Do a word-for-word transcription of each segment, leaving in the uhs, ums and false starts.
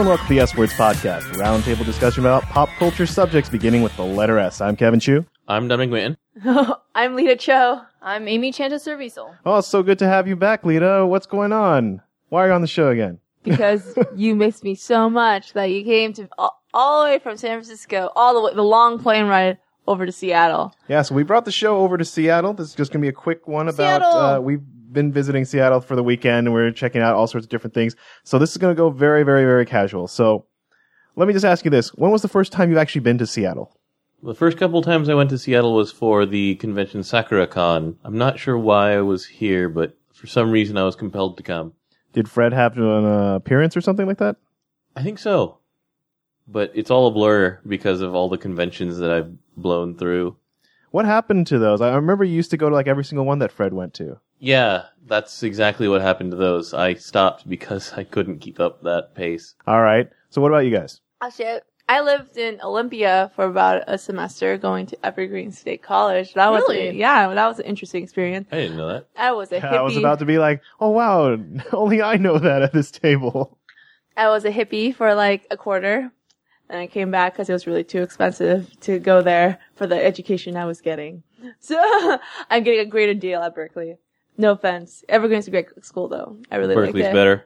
welcome to the S-Words Podcast, a roundtable discussion about pop culture subjects beginning with the letter S. I'm Kevin Chu. I'm Dunning Nguyen. I'm Lita Cho. I'm Amy Chanta-Cerviso. Oh, it's so good to have you back, Lita. What's going on? Why are you on the show again? Because you missed me so much that you came to all, all the way from San Francisco, all the way, the long plane ride over to Seattle. Yeah, so we brought the show over to Seattle. This is just going to be a quick one about, uh, we've been visiting Seattle for the weekend and we're checking out all sorts of different things. So this is going to go very, very, very casual. So let me just ask you this. When was the first time you've actually been to Seattle? The first couple times I went to Seattle was for the convention SakuraCon. I'm not sure why I was here, but for some reason I was compelled to come. Did Fred have an uh, appearance or something like that? I think so. But it's all a blur because of all the conventions that I've blown through. What happened to those? I remember you used to go to like every single one that Fred went to. Yeah, that's exactly what happened to those. I stopped because I couldn't keep up that pace. All right. So what about you guys? Actually, I lived in Olympia for about a semester going to Evergreen State College. That was Really? a, yeah, that was an interesting experience. I didn't know that. I was a hippie. I was about to be like, oh wow, only I know that at this table. I was a hippie for like a quarter. And I came back because it was really too expensive to go there for the education I was getting. So I'm getting a greater deal at Berkeley. No offense. Evergreen's a great school though. I really like it. Berkeley's better.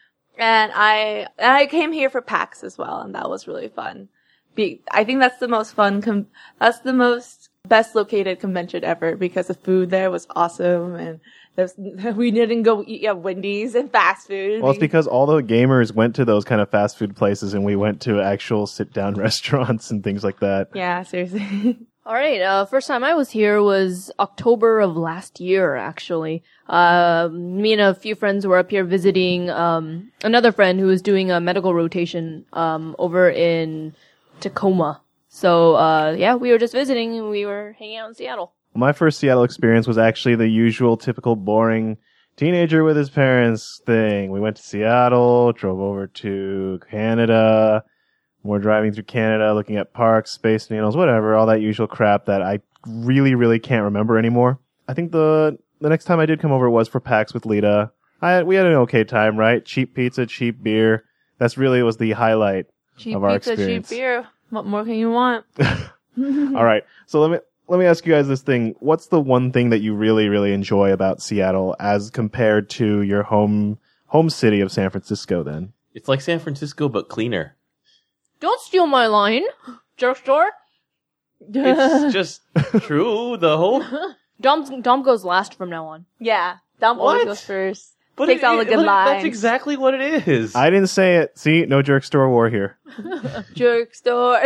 And I and I came here for PAX as well, and that was really fun. Be, I think that's the most fun. Com- that's the most best located convention ever because the food there was awesome, and there's, we didn't go eat at Wendy's and fast food. Well, it's because all the gamers went to those kind of fast food places, and we went to actual sit-down restaurants and things like that. Yeah, seriously. All right, uh, first time I was here was October of last year, actually. Uh, me and a few friends were up here visiting, um, another friend who was doing a medical rotation, um, over in Tacoma. So, uh, yeah, we were just visiting and we were hanging out in Seattle. My first Seattle experience was actually the usual typical boring teenager with his parents thing. We went to Seattle, drove over to Canada. We're driving through Canada, looking at parks, space needles, whatever, all that usual crap that I really, really can't remember anymore. I think the the next time I did come over was for PAX with Lita. I we had an okay time, right? Cheap pizza, cheap beer. That's really was the highlight Cheap of our pizza, experience. cheap beer. What more can you want? All right, so let me let me ask you guys this thing. What's the one thing that you really, really enjoy about Seattle as compared to your home home city of San Francisco? Then It's like San Francisco, but cleaner. Don't steal my line, jerk store. It's just true, though. Dom, Dom goes last from now on. Yeah, Dom always What? goes first. But Takes it- all the it- good but lines. That's exactly what it is. I didn't say it. See, no jerk store war here. Jerk store.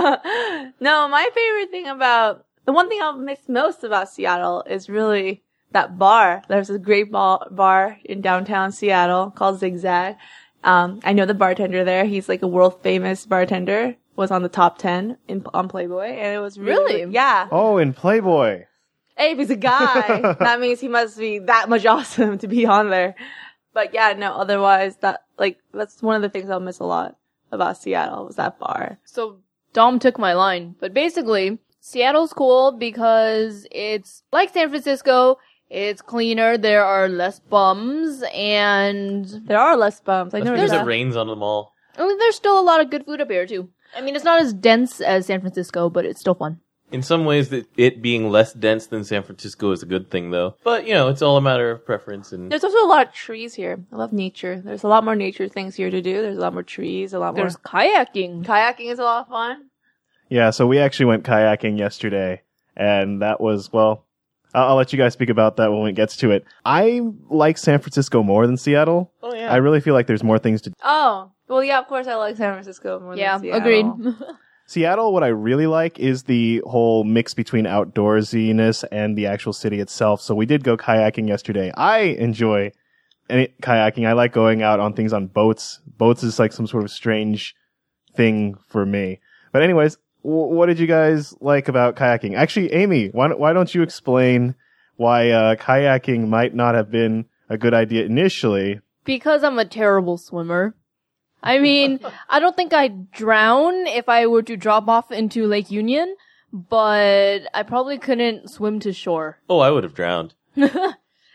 No, my favorite thing about, the one thing I'll miss most about Seattle is really that bar. There's a great bar, bar in downtown Seattle called Zigzag. Um, I know the bartender there. He's like a world famous bartender. Was on the top ten in, on Playboy. And it was really, Really? yeah. Oh, in Playboy. Hey, if he's a guy, that means he must be that much awesome to be on there. But yeah, no, otherwise that, like, that's one of the things I'll miss a lot about Seattle was that bar. So Dom took my line. But basically, Seattle's cool because it's like San Francisco. It's cleaner. There are less bums, and There are less bums. I That's noticed because that. it rains on them all. I mean, there's still a lot of good food up here too. I mean, it's not as dense as San Francisco, but it's still fun. In some ways, that it being less dense than San Francisco is a good thing, though. But, you know, it's all a matter of preference. And There's also a lot of trees here. I love nature. There's a lot more nature things here to do. There's a lot more trees, a lot more. There's kayaking. Kayaking is a lot of fun. Yeah, so we actually went kayaking yesterday, and that was, well, I'll, I'll let you guys speak about that when it gets to it. I like San Francisco more than Seattle. oh, yeah. I really feel like there's more things to Oh, well, yeah, of course I like San Francisco more Yeah, than Seattle. agreed. Seattle, what I really like is the whole mix between outdoorsiness and the actual city itself. So we did go kayaking yesterday. I enjoy any kayaking. I like going out on things on boats. Boats is like some sort of strange thing for me. But anyways, w- what did you guys like about kayaking? Actually, Amy, why don't, why don't you explain why uh, kayaking might not have been a good idea initially? Because I'm a terrible swimmer. I mean, I don't think I'd drown if I were to drop off into Lake Union, but I probably couldn't swim to shore. Oh, I would have drowned.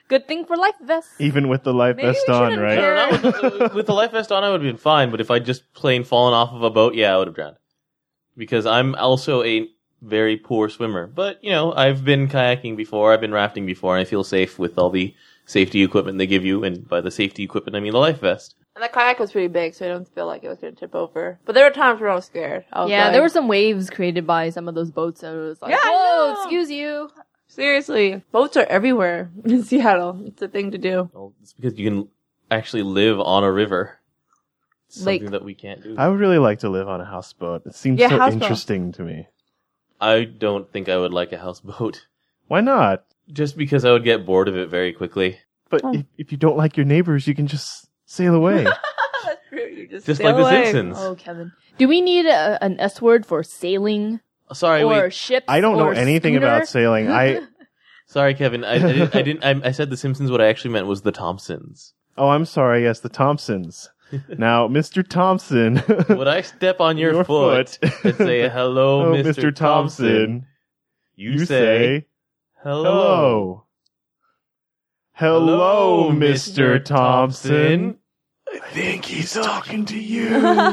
Good thing for life vests. Even with the life Maybe vest we on, shouldn't right? care. No, no, with, the- with the life vest on, I would have been fine. But if I'd just plain fallen off of a boat, yeah, I would have drowned. Because I'm also a very poor swimmer. But, you know, I've been kayaking before, I've been rafting before, and I feel safe with all the safety equipment they give you. And by the safety equipment, I mean the life vest. And the kayak was pretty big, so I don't feel like it was going to tip over. But there were times where I was scared. I was Yeah, like, there were some waves created by some of those boats. So it was like, Yeah, I whoa, know. excuse you. Seriously, boats are everywhere in Seattle. It's a thing to do. Well, it's because you can actually live on a river. It's Lake. something that we can't do. I would really like to live on a houseboat. It seems Yeah, so houseboat. interesting to me. I don't think I would like a houseboat. Why not? Just because I would get bored of it very quickly. But Oh. if, if you don't like your neighbors, you can just sail away. That's true. You just Just sail like The away. Simpsons. Oh, Kevin. Do we need a, an S word for sailing Sorry, or wait. ships? I don't know or anything schooner? about sailing. I Sorry, Kevin. I, I didn't. I, didn't I, I said The Simpsons. What I actually meant was The Thompsons. oh, I'm sorry. Yes, the Thompsons. Now, Mister Thompson. Would I step on your, Your foot, foot. and say hello, Oh, Mister Mister Thompson. You, You say, say hello. hello. Hello, Mister Mister Thompson. I think he's talking to you.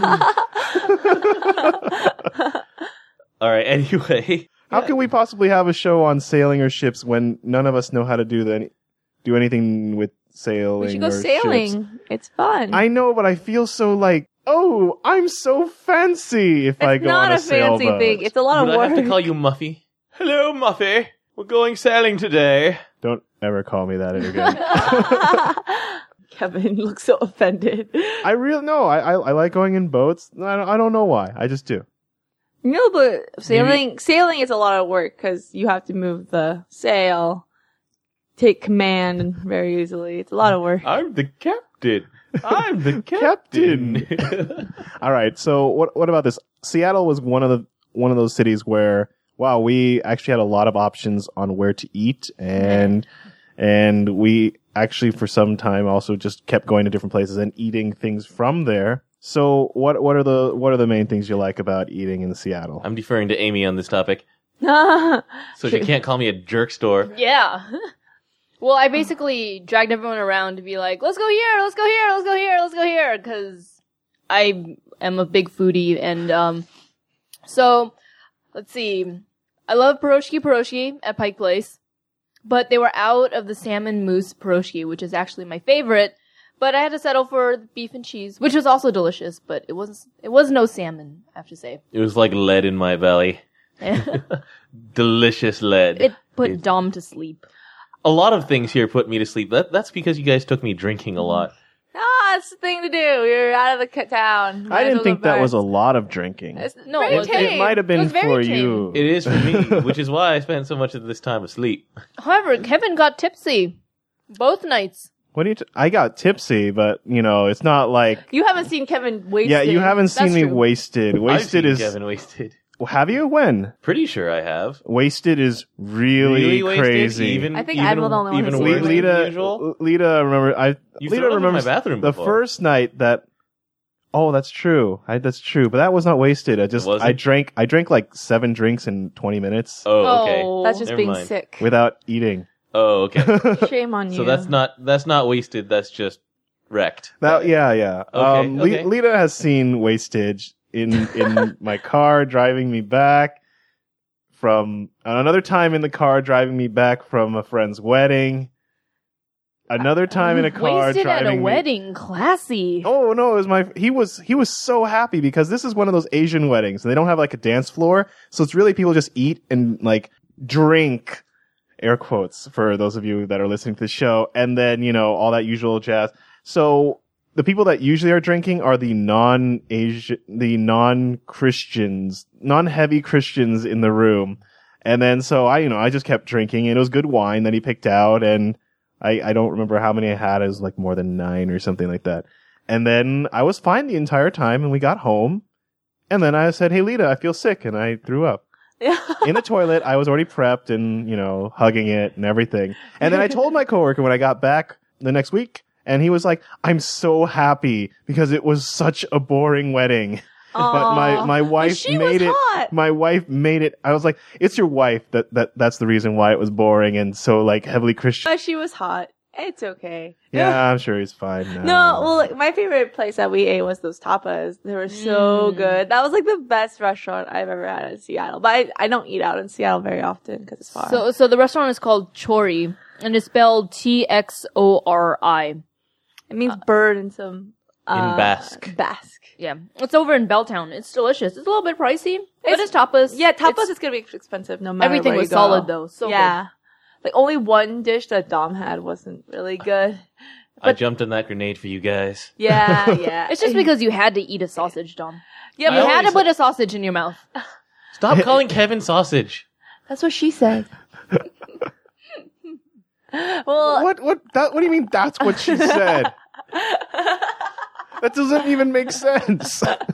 All right. Anyway, How can we possibly have a show on sailing or ships when none of us know how to do the, do anything with sailing? We should go or sailing. ships? It's fun. I know, but I feel so like, oh, I'm so fancy if it's I go not on a, a fancy sailboat. thing. It's a lot would of I work. have to call you Muffy? Hello, Muffy. We're going sailing today. Don't ever call me that again. Kevin looks so offended. I really no. I, I I like going in boats. I don't, I don't know why. I just do. No, but sailing sailing is a lot of work because you have to move the sail, take command very easily. It's a lot of work. I'm the captain. I'm the captain. All right. So what what about this? Seattle was one of the one of those cities where wow, we actually had a lot of options on where to eat, and and we actually for some time also just kept going to different places and eating things from there. So what what are the what are the main things you like about eating in Seattle? I'm deferring to Amy on this topic, yeah, so she can't call me a jerk store. Yeah. Well, I basically dragged everyone around to be like, let's go here, let's go here, let's go here, let's go here, because I am a big foodie, and um, so let's see, I love pierogi pierogi at Pike Place, but they were out of the salmon mousse pierogi, which is actually my favorite. But I had to settle for the beef and cheese, which was also delicious, but it was it was no salmon, I have to say. It was like lead in my belly. Delicious lead. It put Dom to sleep. A lot of things here put me to sleep. That that's because you guys took me drinking a lot. Ah, it's the thing to do. You're out of the ca- town. Might I as didn't well think go that was a first. lot of drinking. It's No, very it was- tame. It might have It been was very for tame. you. It is for me, which is why I spent so much of this time asleep. However, Kevin got tipsy both nights. What do you? T- I got tipsy, but you know, it's not like. You haven't seen Kevin wasted. Yeah, you haven't seen That's me true. wasted. I've Wasted seen is. Kevin wasted. Have you? When? Pretty sure I have. Wasted is really, wasted? crazy. Even, I think even, I'm the only one even who's Le- worse seen than Lita, usual. Lita, remember? I You've Lita thrown up in remembers my bathroom the before. first night that. Oh, that's true. I, that's true. But that was not wasted. I just Was I it? drank I drank like seven drinks in twenty minutes Oh, okay. Oh. That's just Never being mind. sick. without eating. Oh, okay. Shame on you. So that's not that's not wasted. That's just wrecked. That yeah, yeah. Okay, um, Le- okay. Lita has seen wastage in in my car driving me back from and another time in the car driving me back from a friend's wedding. Another time in a car Wasted driving at a me- wedding. Classy. Oh no, it was my he was he was so happy because this is one of those Asian weddings and they don't have like a dance floor, so it's really people just eat and like drink, air quotes for those of you that are listening to the show, and then you know all that usual jazz. So the people that usually are drinking are the non-Asian, the non-Christians, non-heavy Christians in the room, and then so I you know I just kept drinking and it was good wine that he picked out and. I, I don't remember how many I had. It was like more than nine or something like that. And then I was fine the entire time and we got home. And then I said, hey, Lita, I feel sick. And I threw up. In the toilet. I was already prepped and, you know, hugging it and everything. And then I told my coworker when I got back the next week and he was like, I'm so happy because it was such a boring wedding. But my, my wife she made was it, hot. my wife made it, I was like, it's your wife that, that, that's the reason why it was boring and so like heavily Christian. But she was hot. It's okay. Yeah, I'm sure he's fine now. No, well, like, my favorite place that we ate was those tapas. They were so Mm. good. That was like the best restaurant I've ever had in Seattle. But I, I don't eat out in Seattle very often because it's far. So, so the restaurant is called Chori, and it's spelled T X O R I. it means bird in some uh, In Basque. Basque. Yeah, it's over in Belltown. It's delicious. It's a little bit pricey, but It's- it's tapas. Yeah, tapas It's- is gonna be expensive no matter everything where was you go. solid though. So yeah, like only one dish that Dom had wasn't really good. I jumped on that grenade for you guys. Yeah, yeah. good. It's just because you had to eat a sausage, Dom. yeah, I You but had to always- put a sausage in your mouth. Stop calling Kevin sausage. that's what she said. well, What? What? That? What do you mean? That's what she said. That doesn't even make sense. but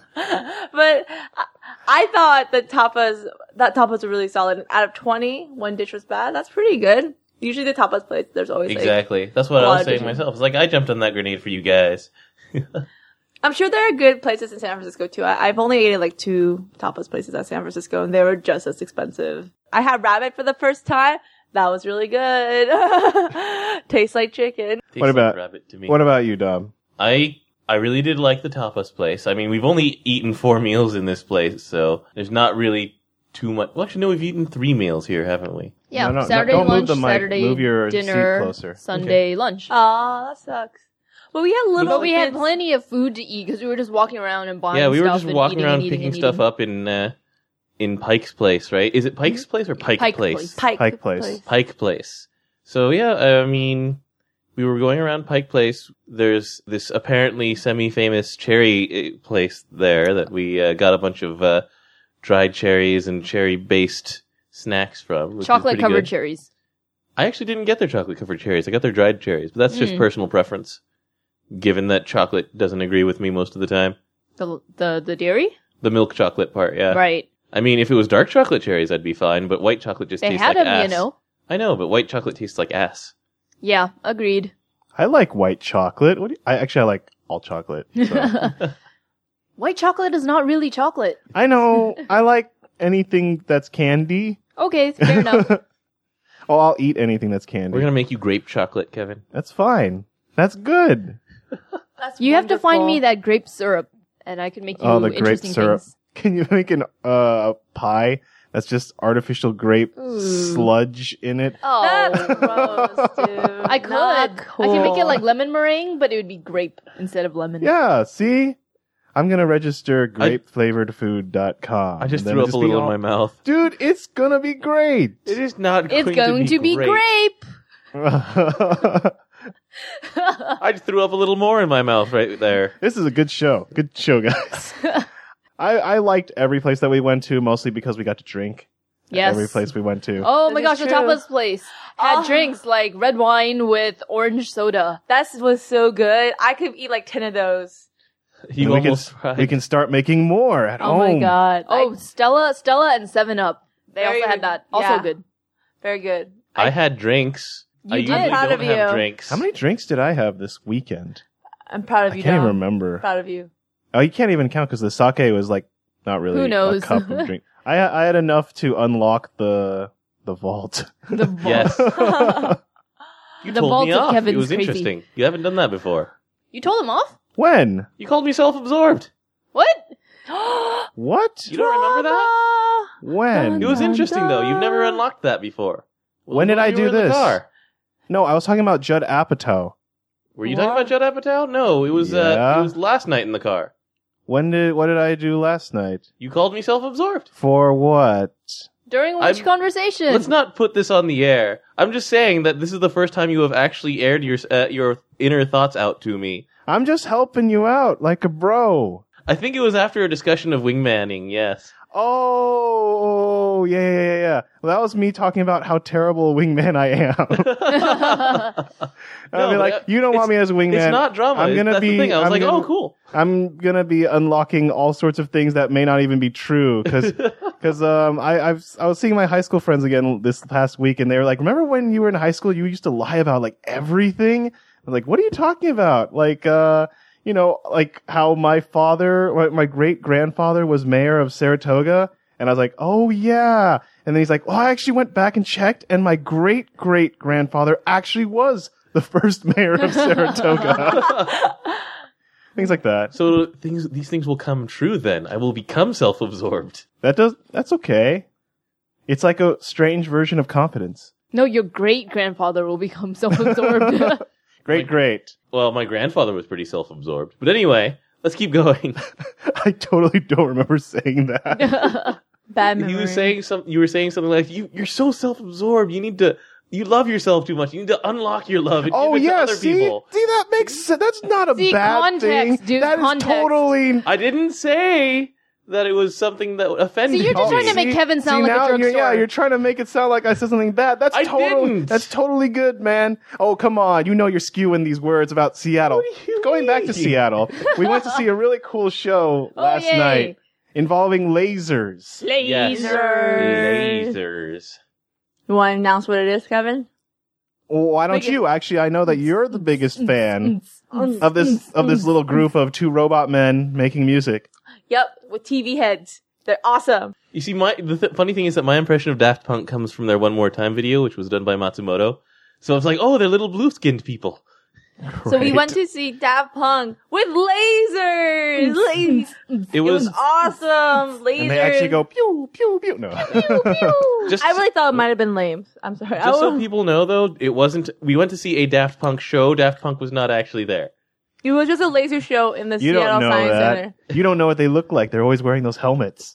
I, I thought that tapas that tapas were really solid. Out of twenty, one dish was bad. That's pretty good. Usually the tapas plates, there's always like Exactly. That's what a I lot was of saying dishes. myself. It's like I jumped on that grenade for you guys. I'm sure there are good places in San Francisco too. I, I've only ate at like two tapas places at San Francisco, and they were just as expensive. I had rabbit for the first time. That was really good. Tastes like chicken. Tastes What about- like rabbit to me? What about you, Dom? I I really did like the tapas place. I mean, we've only eaten four meals in this place, so there's not really too much. Well, actually, no, we've eaten three meals here, haven't we? Yeah, No, no, no, Saturday don't move lunch, the mic. Saturday Move your seat dinner, closer. Sunday lunch. Oh, that sucks. But we had little. But we had kids. plenty of food to eat because we were just walking around and buying Yeah, we were stuff just and walking eating around and eating picking and stuff eating. up in uh, in Pike's Place, right? Is it Pike's Place or Pike, Pike Place? Place. Pike, Pike Place. Pike Place. So yeah, I mean, we were going around Pike Place. There's this apparently semi-famous cherry uh, place there that we uh, got a bunch of uh, dried cherries and cherry-based snacks from. which is Chocolate pretty covered good. cherries. I actually didn't get their chocolate-covered cherries. I got their dried cherries, but that's just Mm. personal preference. Given that chocolate doesn't agree with me most of the time. The the the dairy, The milk chocolate part, yeah. right? I mean, if it was dark chocolate cherries, I'd be fine, but white chocolate just They tastes had like them, ass. you know. I know, but white chocolate tastes like ass. Yeah, agreed. I like white chocolate. What? Do you, I actually I like all chocolate. So. White chocolate is not really chocolate. I know. I like anything that's candy. Okay, fair enough. Oh, I'll eat anything that's candy. We're gonna make you grape chocolate, Kevin. That's fine. That's good. That's You have to find me wonderful. that grape syrup, and I can make you Oh, the grape interesting syrup. things. Can you make an uh, pie that's just artificial grape Ooh. sludge in it? Oh, That's gross, dude. I could. Not I can make it cool. like lemon meringue, but it would be grape instead of lemon. Yeah, see? I'm going to register grape flavored food dot com. I just and then threw up it'll a be little all- in my mouth. Dude, it's going to be great. It is not It's going to be, great. grape. I just threw up a little more in my mouth right there. This is a good show. Good show, guys. I, I liked every place that we went to, mostly because we got to drink. at Yes. Every place we went to. Oh That my is gosh, the true. tapas place had Oh. drinks like red wine with orange soda. That was so good. I could eat like ten of those. You And we can, almost cried. we can start making more at Oh home. my god. Oh, I- Stella, Stella, and Seven Up. They Very also had good. that. Also Yeah. good. very good. I had drinks. You I did. usually Proud don't of have you. drinks. How many drinks did I have this weekend? I'm proud of I you. can't even Dom. remember. Proud of you. Oh, you can't even count because the sake was like not really Who knows? a cup of drink. I I had enough to unlock the the vault. The vault. Yes. You The told vault me of off. Kevin's it was crazy. interesting. You haven't done that before. You told him off? When? You called me self-absorbed. What? What? You don't remember that? When? It was interesting though. You've never unlocked that before. When did I you do were in the this? car. No, I was talking about Judd Apatow. Were you What? talking about Judd Apatow? No, it was uh, Yeah. it was last night in the car. When did what did I do last night? You called me self-absorbed. For what? During which I'm- conversation? Let's not put this on the air. I'm just saying that this is the first time you have actually aired your uh, your inner thoughts out to me. I'm just helping you out like a bro. I think it was after a discussion of wingmanning. Yes. Oh, yeah, yeah, yeah, yeah. Well, that was me talking about how terrible a wingman I am. No, I'll be but like, it- you don't want me as a wingman. It's not drama. I'm gonna That's be. the thing. I was I'm like, gonna, oh, cool. I'm gonna be unlocking all sorts of things that may not even be true because because um I I've I was seeing my high school friends again this past week and they were like, remember when you were in high school you used to lie about like everything? I'm like, what are you talking about? Like uh you know like how my father my, my great grandfather was mayor of Saratoga. And I was like, oh yeah. And then he's like, well, I actually went back and checked and my great great grandfather actually was the first mayor of Saratoga. Things like that. So things, these things will come true then. I will become self-absorbed. That does, that's okay. It's like a strange version of confidence. No, your great-grandfather will become self-absorbed. Great, great. Well, my grandfather was pretty self-absorbed. But anyway, let's keep going. I totally don't remember saying that. Bad memory. He was saying some, you were saying something like, you, you're so self-absorbed. You need to, you love yourself too much. You need to unlock your love and Oh give it yeah, to other see, people. see that makes sense. That's not a See, bad context, thing. dude, That is context. totally. I didn't say that it was something that offended See, you're just me. trying to make Kevin sound see, like a now you're, drugstore. Yeah, you're trying to make it sound like I said something bad. That's I totally. didn't. That's totally good, man. Oh come on, you know you're skewing these words about Seattle. What do you Going back to mean? Seattle, we went to see a really cool show Oh, last yay. night involving lasers. Yes. Lasers. Lasers. You want to announce what it is, Kevin? Well, why don't Make it- you? Actually, I know that you're the biggest fan of this of this little group of two robot men making music. Yep, with T V heads. They're awesome. You see, my the th- funny thing is that my impression of Daft Punk comes from their One More Time video, which was done by Matsumoto. So it's like, oh, they're little blue-skinned people. So we Right. went to see Daft Punk with lasers. Lasers. It It was was awesome. Lasers. And they actually go pew pew pew. No. just I really thought it might have been lame. I'm sorry. I just so was- people know, though, it wasn't. We went to see a Daft Punk show. Daft Punk was not actually there. It was just a laser show in the You Seattle don't know Science that. Center. You don't know what they look like. They're always wearing those helmets.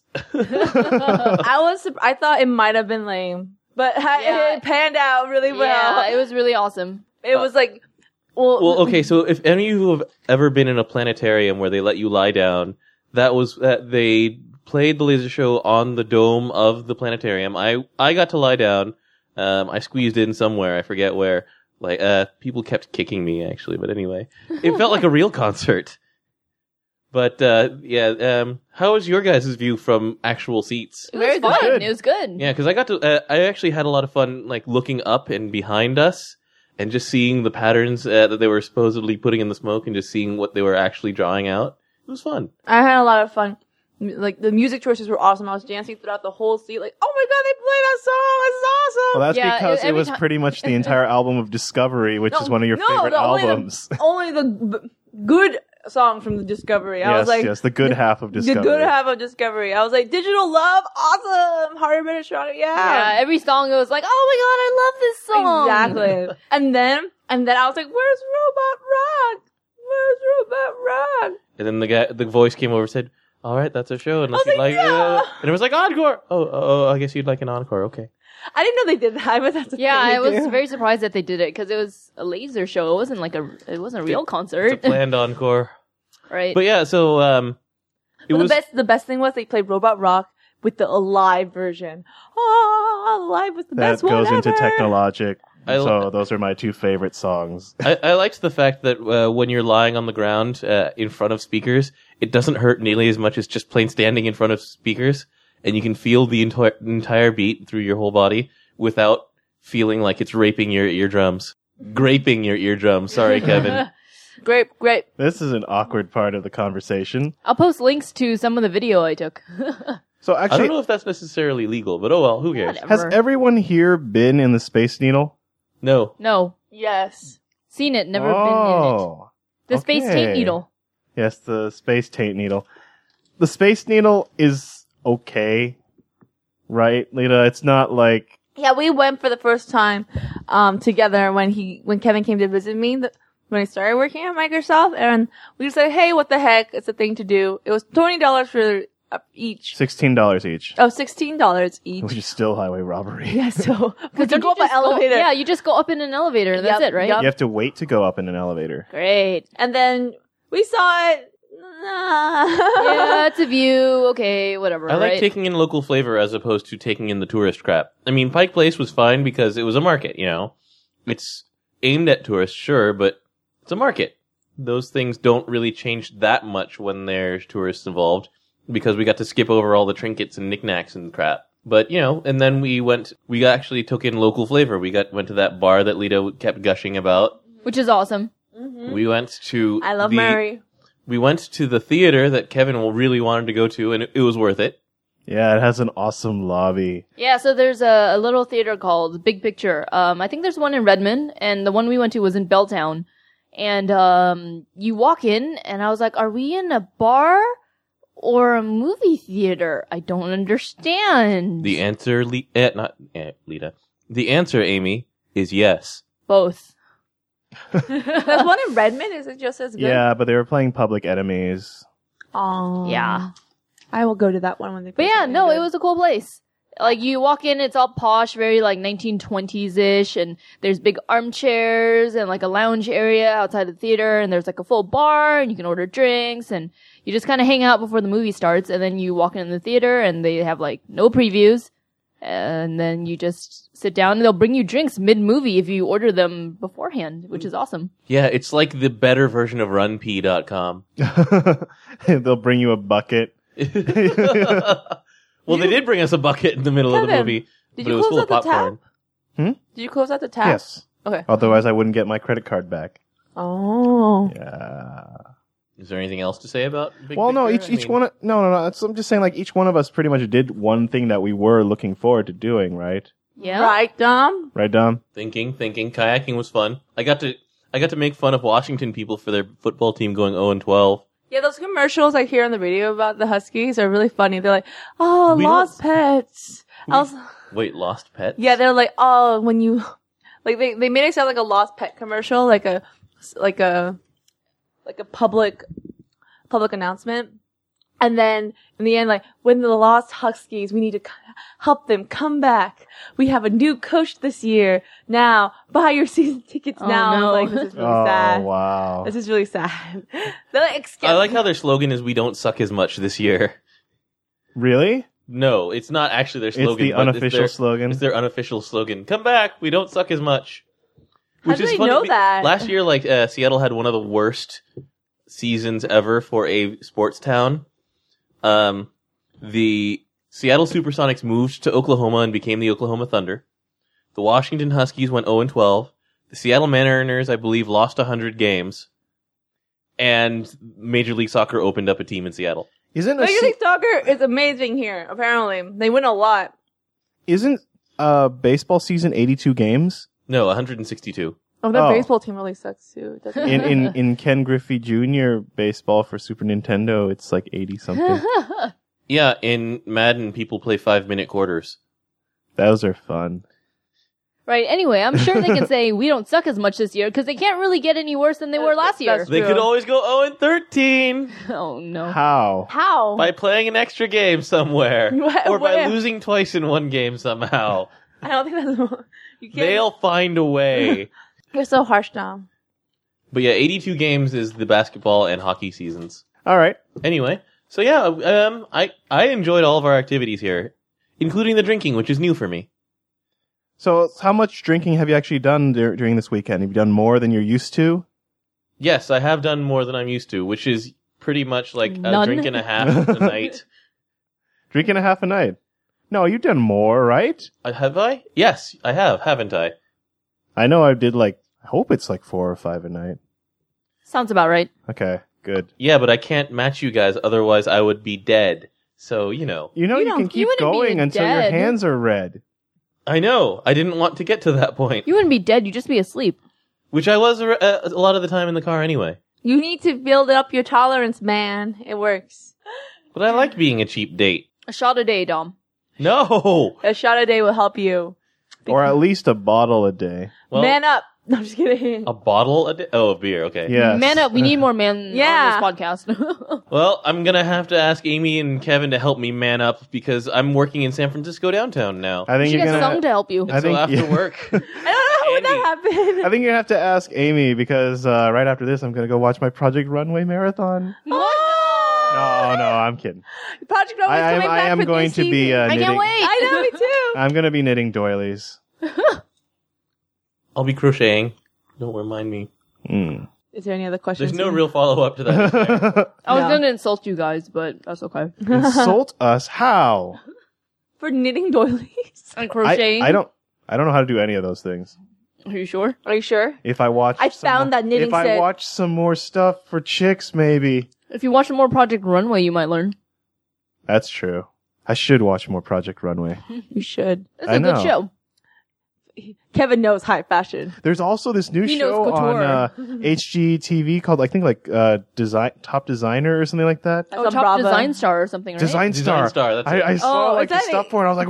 I was. surp- I thought it might have been lame, but Yeah. it panned out really well. Yeah, it was really awesome. It was like, well, Well, okay, so if any of you have ever been in a planetarium where they let you lie down, that was that they played the laser show on the dome of the planetarium. I I got to lie down. Um, I squeezed in somewhere. I forget where. Like, uh, people kept kicking me actually, but anyway, it felt like a real concert. But uh, yeah, um, how was your guys' view from actual seats? It was Very fun. good. It was good. Yeah, because I got to, uh, I actually had a lot of fun, like looking up and behind us, and just seeing the patterns uh, that they were supposedly putting in the smoke, and just seeing what they were actually drawing out. It was fun. I had a lot of fun. Like the music choices were awesome. I was dancing throughout the whole seat. Like, oh my god, they play that song! This is awesome. Well, that's Yeah, because it- it every was ti- pretty much the entire album of Discovery, which No, is one of your no, favorite the- only the- albums. Only the b- good song from the Discovery. I yes, was like, yes, the good half of Discovery. the good half of Discovery. I was like, Digital Love, awesome. Harder, better, stronger. Yeah, Yeah, every song it was like, oh my god, I love this song. exactly. and then, and then I was like, where's Robot Rock? Where's Robot Rock? And then the guy, the voice came over and said, "All right, that's a show." And I was you'd like, like, "Yeah." uh, and it was like encore. Oh, oh, I guess you'd like an encore. Okay. I didn't know they did that, but that's a Yeah, thing I they was do. very surprised that they did it because it was a laser show. It wasn't like a, it wasn't a real It's concert, a planned encore. right? But yeah, so um, it But was. the best, the best thing was they played Robot Rock with the Alive version. Oh, Alive was the That best one goes into ever. Technologic. I- So those are my two favorite songs. I, I liked the fact that uh, when you're lying on the ground uh, in front of speakers, it doesn't hurt nearly as much as just plain standing in front of speakers, and you can feel the enti- entire beat through your whole body without feeling like it's raping your eardrums, graping your eardrums. Sorry, Kevin. Great, great. This is an awkward part of the conversation. I'll post links to some of the video I took. So I don't actually, know if that's necessarily legal, but oh well, who cares? Whatever. has everyone here been in the Space Needle? No. No, Yes. seen it, never been in it. oh, The Space okay. Taint Needle. Yes, the Space Taint Needle. The Space Needle is okay, right, Lita? It's not like Yeah, we went for the first time um, together when he when Kevin came to visit me th- when I started working at Microsoft, and we said, "Hey, what the heck? It's a thing to do." It was twenty dollars for uh, each. sixteen dollars each, Oh, sixteen dollars each. which is still highway robbery. Yeah, so because Don't you go up an just elevator, yeah, you just go up in an elevator. That's Yep, it, right? yep. You have to wait to go up in an elevator. Great. and then we saw it. Yeah, it's a view. Okay, whatever. I like right? taking in local flavor as opposed to taking in the tourist crap. I mean, Pike Place was fine because it was a market, you know. It's aimed at tourists, sure, but it's a market. Those things don't really change that much when there's tourists involved because we got to skip over all the trinkets and knickknacks and crap. But, you know, and then we went, we actually took in local flavor. We got, went to that bar that Lita kept gushing about. Which is awesome. We went to I love the, Murray. We went to the theater that Kevin really wanted to go to, and it, it was worth it. Yeah, it has an awesome lobby. Yeah, so there's a, a little theater called Big Picture. Um, I think there's one in Redmond, and the one we went to was in Belltown. And um, you walk in, and I was like, are we in a bar or a movie theater? I don't understand. The answer, Le- eh, not eh, Lita. The answer, Amy, is yes. Both. There's one in Redmond. Is it just as good? Yeah, but they were playing Public Enemies. Oh. Yeah. I will go to that one when they. But yeah, no, it was a cool place. Like, you walk in, it's all posh, very, like, nineteen twenties-ish, and there's big armchairs and, like, a lounge area outside the theater, and there's, like, a full bar, and you can order drinks, and you just kind of hang out before the movie starts, and then you walk in the theater, and they have, like, no previews, and then you just sit down, and they'll bring you drinks mid-movie if you order them beforehand, which is awesome. Yeah, it's like the better version of run p dot com. They'll bring you a bucket. Well, they did bring us a bucket in the middle of the Kevin, movie, did but you it was close full of out the popcorn. Did you close out the tab? Yes. Okay. Otherwise, I wouldn't get my credit card back. Oh. Yeah. Is there anything else to say about Big Well, no, Picture? each I each mean, one. Of, no, no, no. That's, I'm just saying, like each one of us pretty much did one thing that we were looking forward to doing, right? Yeah? Right, Dom? Right, Dom? Thinking, thinking, kayaking was fun. I got to, I got to make fun of Washington people for their football team going oh and twelve. Yeah, those commercials I hear on the radio about the Huskies are really funny. They're like, oh, We lost pets. I was, Wait, lost pets? yeah, they're like, oh, when you, like, they, they made it sound like a lost pet commercial, like a, like a, like a public, public announcement. And then in the end, like, when the lost Huskies, we need to c- help them come back. We have a new coach this year. Now, buy your season tickets Oh, now. no. I was like, this is really Oh sad. wow. This is really sad. They're like, excuse- I like how their slogan is "We don't suck as much this year." Really? No, it's not actually their slogan. It's the but unofficial their, slogan. It's their unofficial slogan. Come back, we don't suck as much. How do they know be- that? Last year, like uh, Seattle had one of the worst seasons ever for a sports town. Um, the Seattle Supersonics moved to Oklahoma and became the Oklahoma Thunder. The Washington Huskies went oh and twelve. The Seattle Mariners, I believe, lost one hundred games. And Major League Soccer opened up a team in Seattle. Isn't a Major se- League Soccer is amazing here, apparently. They win a lot. isn't uh baseball season eighty-two games? No, one hundred sixty-two. Oh, their Oh. baseball team really sucks too. doesn't In it? in in Ken Griffey Junior baseball for Super Nintendo, it's like eighty something. Yeah, in Madden, people play five-minute quarters. Those are fun. Right, anyway, I'm sure they can say we don't suck as much this year, because they can't really get any worse than they were last year. That's They True. could always go oh and thirteen Oh, no. How? How? by playing an extra game somewhere. Wha- or by where? losing twice in one game somehow. I don't think that's. You can't. They'll find a way. You're so harsh, Dom. But yeah, eighty-two games is the basketball and hockey seasons. All right. Anyway, so yeah, um, I, I enjoyed all of our activities here, including the drinking, which is new for me. So, how much drinking have you actually done dur- during this weekend? Have you done more than you're used to? Yes, I have done more than I'm used to, which is pretty much like a None. drink and a half a night. Drinking a half a night. No, you've done more, right? Uh, have I? Yes, I have, haven't I? I know I did like, I hope it's like four or five a night. Sounds about right. Okay, good. Yeah, but I can't match you guys, otherwise I would be dead. So, you know. You know You you, don't- can you keep wouldn't be going until your dead. hands are red. I know. I didn't want to get to that point. You wouldn't be dead, you'd just be asleep. Which I was a, a lot of the time in the car anyway. You need to build up your tolerance, man. It works. But I like being a cheap date. A shot a day, Dom. No! A shot a day will help you. Or at least a bottle a day. Well, Man up. No, I'm just kidding. a bottle a day? Oh, of beer, okay. Yes. Man up, we need more men Yeah. on this podcast. Well, I'm gonna have to ask Amy and Kevin to help me man up because I'm working in San Francisco downtown now. I You think should you're get gonna. Sung to help you. I so think- after yeah. work. I don't know how would that Andy. happen. I think you have to ask Amy because uh, right after this, I'm gonna go watch my Project Runway marathon. Oh! No, no, I'm kidding. Project Runway's I, I'm, coming I back am for going this to be season. uh, I knitting. can't wait. I know, me too. I'm gonna be knitting doilies. I'll be crocheting. Don't remind me. Mm. Is there any other questions? There's no real follow up to that. is there? I was No. gonna insult you guys, but that's okay. Insult us? How? For knitting doilies. And I, crocheting. I don't. I don't know how to do any of those things. Are you sure? Are you sure? If I watch, I some found more- that knitting If I set. watch some more stuff for chicks, maybe. If you watch more Project Runway, you might learn. That's true. I should watch more Project Runway. You should. It's I a good know. show. Kevin knows high fashion. There's also this new He knows show on couture. uh, H G T V called, I think, like uh, design Top Designer or something like that. That's Oh, on Top Bravo. Design Star or something, right? Design Star. Design Star, that's I, it. I saw Oh, like is the that stuff it? for it. I was like,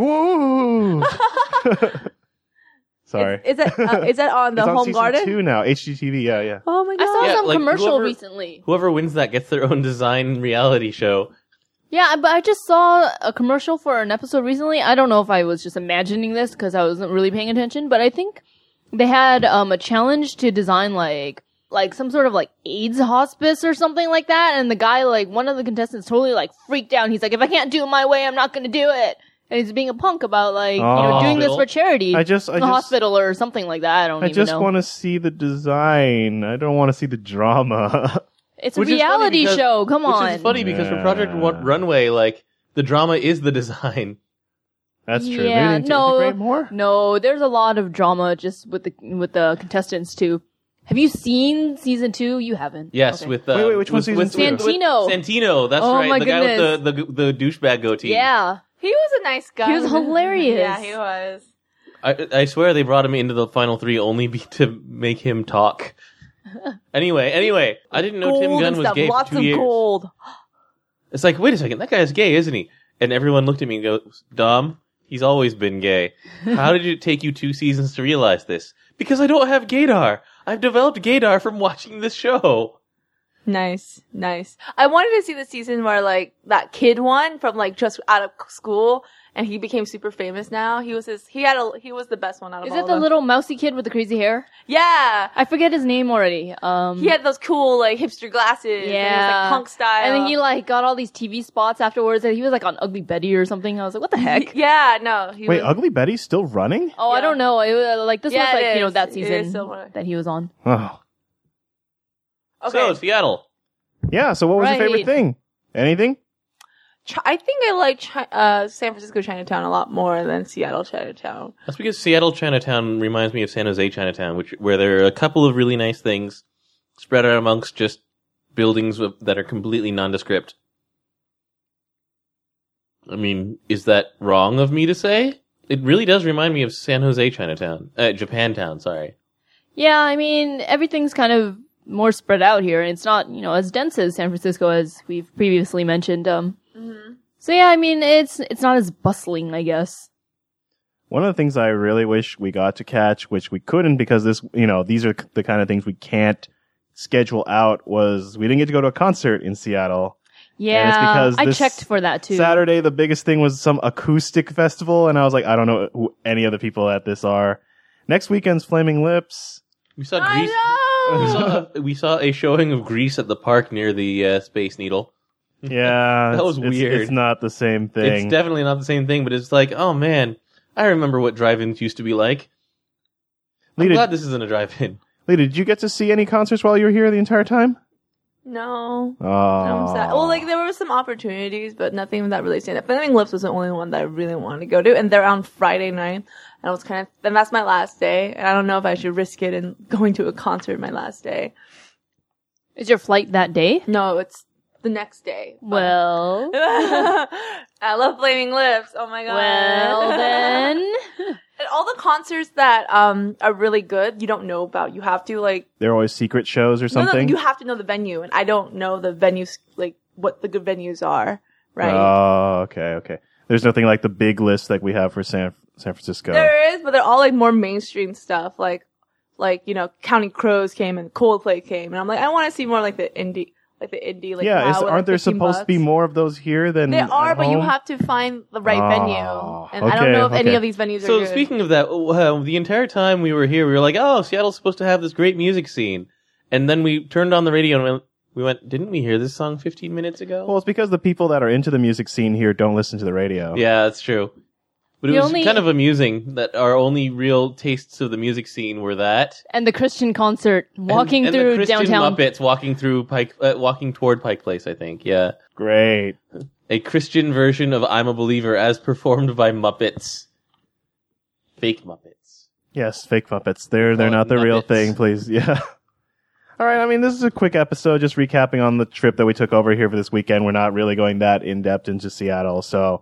whoa. Sorry. Is, is it uh, is it on the It's on Home season Garden? two now. H G T V. Yeah, yeah. Oh my I god! saw Yeah, some like, commercial whoever- recently. Whoever wins that gets their own design reality show. Yeah, but I just saw a commercial for an episode recently. I don't know if I was just imagining this because I wasn't really paying attention, but I think they had um a challenge to design like like some sort of like AIDS hospice or something like that, and the guy, like one of the contestants, totally like freaked out. He's like, "If I can't do it my way, I'm not going to do it." And he's being a punk about like you know Oh. doing this Hospital? for charity. I just, I the just, hospital or something like that. I don't I even just know. want to see the design. I don't want to see the drama. It's a Which is funny reality because- show. Come on. Which is funny because for Project Yeah. Run- Runway, like, the drama is the design. That's true. Yeah, Maybe they no. integrate more. No, there's a lot of drama just with the with the contestants too. Have you seen season two? You haven't. Yes, Okay. with uh, Wait, wait, which one's with, season with, two? with- Santino. Santino, that's Oh right. my the guy with the, the the douchebag goatee. Yeah. He was a nice guy. He was hilarious. Yeah, he was. I I swear they brought him into the final three only be, to make him talk. Anyway, anyway, I didn't know Tim Gold Gunn and was stuff. gay Lots for two of years. gold. It's like, wait a second, that guy's gay, isn't he? And everyone looked at me and goes, Dom, he's always been gay. How did it take you two seasons to realize this? Because I don't have gaydar. I've developed gaydar from watching this show. Nice, nice. I wanted to see the season where like that kid won from like just out of school, and he became super famous now. He was his. He had a. He was the best one out of Is all it of the them. little mousy kid with the crazy hair? Yeah. I forget his name already. Um, He had those cool like hipster glasses. And he was, yeah, like punk style. And then he like got all these T V spots afterwards, and he was like on Ugly Betty or something. I was like, what the heck? Yeah, no. He Wait, was, Ugly Betty's still running? Oh, I Yeah. don't know. It was, like this Yeah, was like it you know is. that It is season still running. that he was on. Oh. Okay. So, Seattle. Yeah, so what was your favorite Right. thing? Anything? Chi- I think I like Chi- uh, San Francisco Chinatown a lot more than Seattle Chinatown. That's because Seattle Chinatown reminds me of San Jose Chinatown, which where there are a couple of really nice things spread out amongst just buildings with, that are completely nondescript. I mean, is that wrong of me to say? It really does remind me of San Jose Chinatown. Uh, Japantown, sorry. Yeah, I mean everything's kind of more spread out here, and it's not you know as dense as San Francisco as we've previously mentioned. Um, so yeah, I mean it's it's not as bustling, I guess. One of the things I really wish we got to catch, which we couldn't because this, you know, these are the kind of things we can't schedule out, was we didn't get to go to a concert in Seattle. Yeah, because I this checked for that too. Saturday, the biggest thing was some acoustic festival, and I was like, I don't know who any of the people at this are. Next weekend's Flaming Lips. We saw Grease. I We know! saw, we saw a showing of Grease at the park near the uh, Space Needle. Yeah, That was it's- it's- weird. It's not the same thing. It's definitely not the same thing, but it's like, oh man, I remember what drive-ins used to be like. I'm Lita, glad this isn't a drive-in. Lita, did you get to see any concerts while you were here the entire time? No. Oh, I'm sad. Well, like there were some opportunities, but nothing that really stand out. Flaming Lips was the only one that I really wanted to go to, and they're on Friday night. And I was kind of, and that's my last day, and I don't know if I should risk it in going to a concert my last day. Is your flight that day? No, it's the next day. but- Well, I love Flaming Lips. Oh my god. well then. And all the concerts that um are really good, you don't know about. You have to like they're always secret shows or no, no, something. you have to know the venue, and I don't know the venues like what the good venues are. Right? Oh, okay, okay. There's nothing like the big list like we have for San San Francisco. There is, but they're all like more mainstream stuff. Like, like you know, Counting Crows came and Coldplay came, and I'm like, I want to see more like the indie, like the indie. Like yeah, wow is, with, like, aren't there fifteen supposed to be bucks. more of those here than There are, at but you home? have to find the right Oh, venue, and I don't okay, know if any okay. of these venues are So good. speaking of that, uh, the entire time we were here, we were like, oh, Seattle's supposed to have this great music scene. And then we turned on the radio and we went, we went didn't we hear this song fifteen minutes ago? Well, it's because the people that are into the music scene here don't listen to the radio. Yeah, that's true. But it The was only- kind of amusing that our only real tastes of the music scene were that And the Christian concert, walking and, through and the Christian downtown. Muppets walking through Pike, uh, walking toward Pike Place. I think, yeah, Great. a Christian version of "I'm a Believer" as performed by Muppets, fake Muppets. Yes, fake Muppets. They're they're Call it not the real Muppets. thing, please. Yeah. All right. I mean, this is a quick episode, just recapping on the trip that we took over here for this weekend. We're not really going that in depth into Seattle, so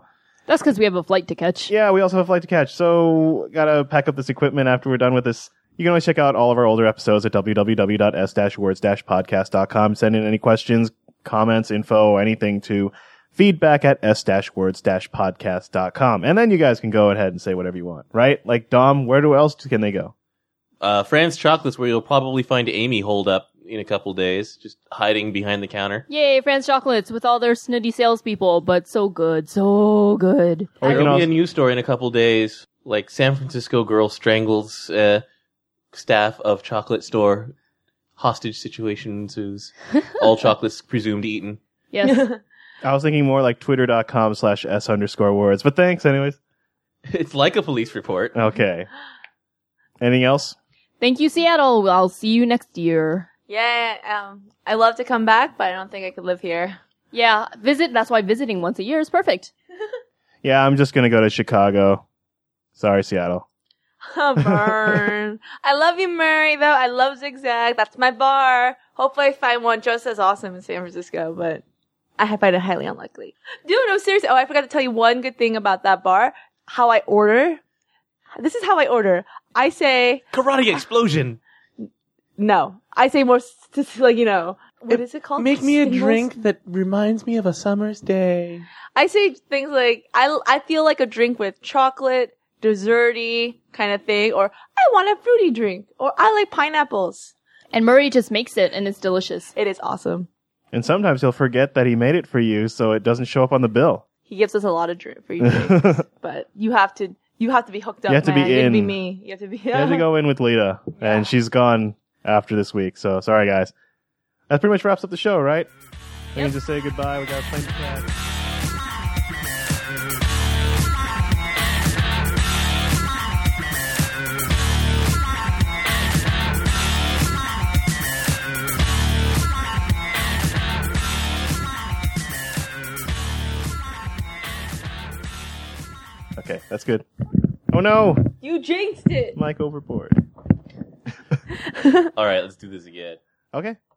That's because we have a flight to catch. Yeah, we also have a flight to catch, so gotta pack up this equipment after we're done with this. You can always check out all of our older episodes at w w w dot s dash words dash podcast dot com. Send in any questions, comments, info, anything to feedback at s dash words dash podcast dot com. And then you guys can go ahead and say whatever you want, right? Like, Dom, where do else can they go? Uh, Fran's Chocolates, where you'll probably find Amy holed up in a couple days, just hiding behind the counter. Yay, Fran's Chocolates with all their snooty salespeople, but so good, so good. Or you can There'll be also- a news story in a couple days, like San Francisco girl strangles uh, staff of chocolate store. Hostage situation ensues. All chocolates presumed eaten. Yes. I was thinking more like twitter.com slash s underscore words, but thanks anyways. It's like a police report. Okay. Anything else? Thank you, Seattle. I'll see you next year. Yeah, um, I love to come back, but I don't think I could live here. Yeah, visit. That's why visiting once a year is perfect. Yeah, I'm just gonna go to Chicago. Sorry, Seattle. Burn. I love you, Murray, though. I love Zigzag. That's my bar. Hopefully I find one just as awesome in San Francisco, but I find it highly unlikely. Dude, no, seriously. Oh, I forgot to tell you one good thing about that bar. How I order. This is how I order. I say, Karate explosion! no. I say more, s- like, you know, what is it called? Singles? that reminds me of a summer's day. I say things like, I, I feel like a drink with chocolate, desserty kind of thing, or I want a fruity drink, or I like pineapples. And Murray just makes it, and it's delicious. It is awesome. And sometimes he'll forget that he made it for you, so it doesn't show up on the bill. He gives us a lot of drink free drinks, but you have to, you have to be hooked up, You have to be man. You have to be in. me. You have to be, You have to go in with Lita, and she's gone after this week, so sorry guys. That pretty much wraps up the show, right? We can just say goodbye. We got a plane to catch. Okay, that's good. Oh no! You jinxed it. Mike overboard. Alright, let's do this again. Okay.